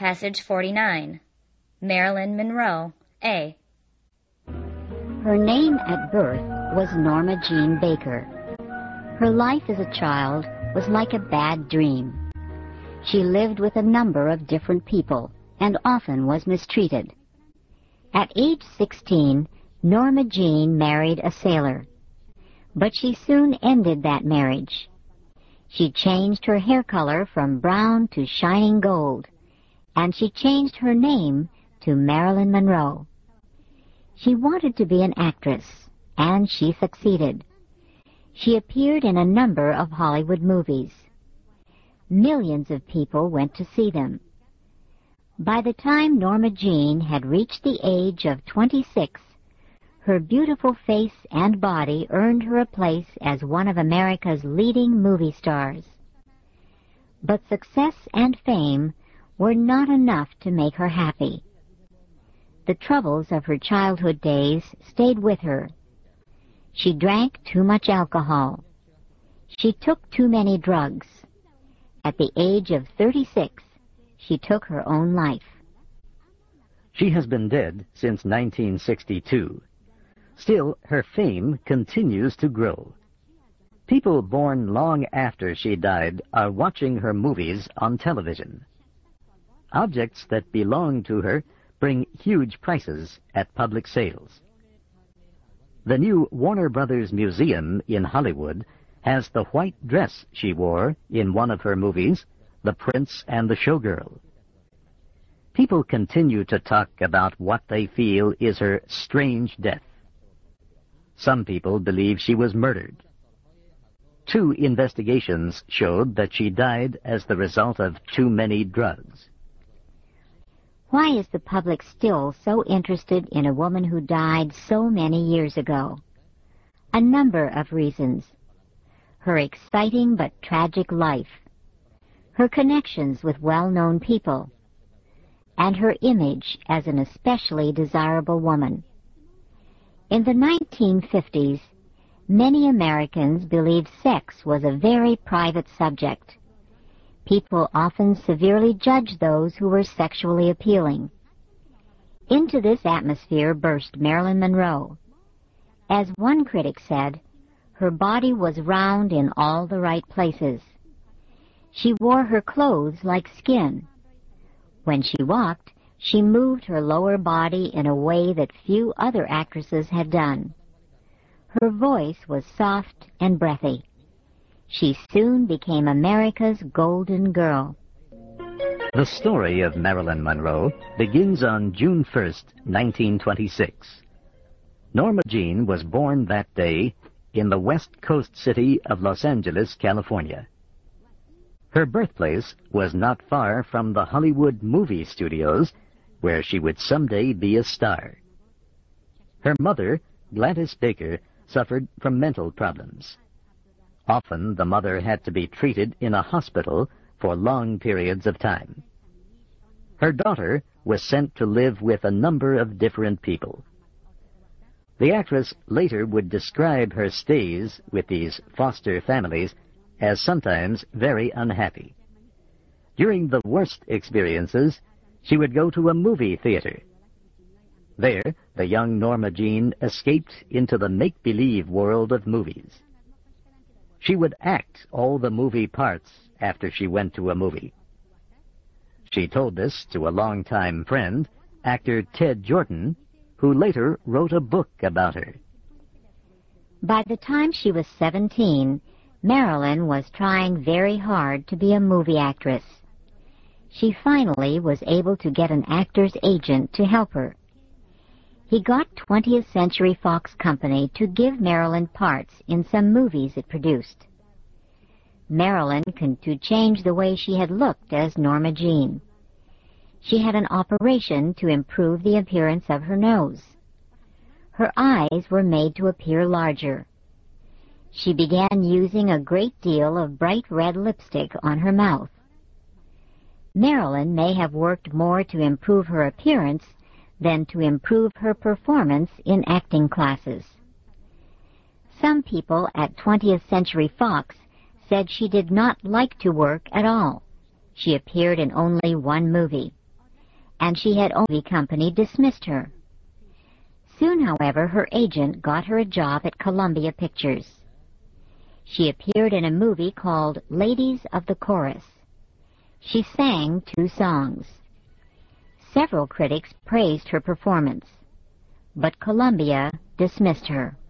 Passage 49. Marilyn Monroe, A. Her name at birth was Norma Jean Baker. Her life as a child was like a bad dream. She lived with a number of different people and often was mistreated. At age 16, Norma Jean married a sailor, but she soon ended that marriage. She changed her hair color from brown to shining gold, and she changed her name to Marilyn Monroe. She wanted to be an actress, and she succeeded. She appeared in a number of Hollywood movies. Millions of people went to see them. By the time Norma Jean had reached the age of 26, her beautiful face and body earned her a place as one of America's leading movie stars. But success and fame were not enough to make her happy. The troubles of her childhood days stayed with her. She drank too much alcohol. She took too many drugs. At the age of 36, she took her own life. She has been dead since 1962. Still, her fame continues to grow. People born long after she died are watching her movies on television. Objects that belong to her bring huge prices at public sales. The new Warner Brothers Museum in Hollywood has the white dress she wore in one of her movies, The Prince and the Showgirl. People continue to talk about what they feel is her strange death. Some people believe she was murdered. 2 investigations showed that she died as the result of too many drugs. Why is the public still so interested in a woman who died so many years ago? A number of reasons. Her exciting but tragic life, her connections with well-known people, and her image as an especially desirable woman. In the 1950s, many Americans believed sex was a very private subject. People often severely judged those who were sexually appealing. Into this atmosphere burst Marilyn Monroe. As one critic said, her body was round in all the right places. She wore her clothes like skin. When she walked, she moved her lower body in a way that few other actresses had done. Her voice was soft and breathy. She soon became America's golden girl. The story of Marilyn Monroe begins on June 1st, 1926. Norma Jean was born that day in the west coast city of Los Angeles, California. Her birthplace was not far from the Hollywood movie studios, where she would someday be a star. Her mother, Gladys Baker, suffered from mental problems. Often the mother had to be treated in a hospital for long periods of time. Her daughter was sent to live with a number of different people. The actress later would describe her stays with these foster families as sometimes very unhappy. During the worst experiences, she would go to a movie theater. There, the young Norma Jean escaped into the make-believe world of movies. She would act all the movie parts after she went to a movie. She told this to a longtime friend, actor Ted Jordan, who later wrote a book about her. By the time she was 17, Marilyn was trying very hard to be a movie actress. She finally was able to get an actor's agent to help her. He got 20th Century Fox Company to give Marilyn parts in some movies it produced. Marilyn to change the way she had looked as Norma Jean. She had an operation to improve the appearance of her nose. Her eyes were made to appear larger. She began using a great deal of bright red lipstick on her mouth. Marilyn may have worked more to improve her appearance than to improve her performance in acting classes. Some people at 20th Century Fox said she did not like to work at all. She appeared in only one movie. and she had only company dismissed her. Soon, however, her agent got her a job at Columbia Pictures. She appeared in a movie called Ladies of the Chorus. She sang 2 songs. Several critics praised her performance, but Columbia dismissed her.